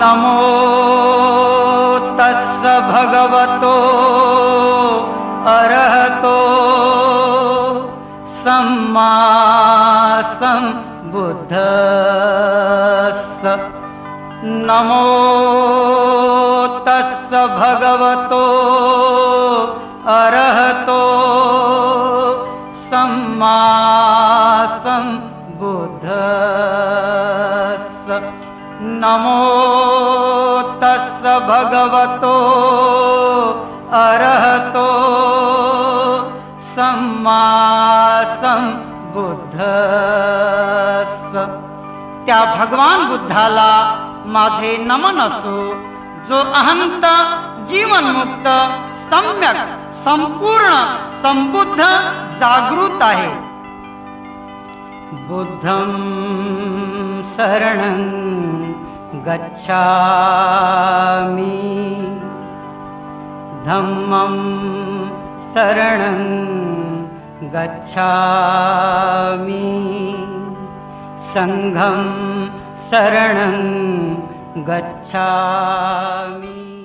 नमो तस्स भगवतो अरहतो सम्मा सम्बुद्धस्स। नमो तस्स भगवतो अरहतो सम्मा सम्बुद्धस्स। नमो तस्स भगवतो अरहतो सम्मा सम्बुद्धस्स। त्या भगवान बुद्धाला माझे नमन असो, जो अहंत जीवनमुक्त सम्यक संपूर्ण संबुद्ध जागृत आहे। बुद्धं शरणं गच्छामि, धम्मं शरणं गच्छामि, संघं शरणं गच्छामि।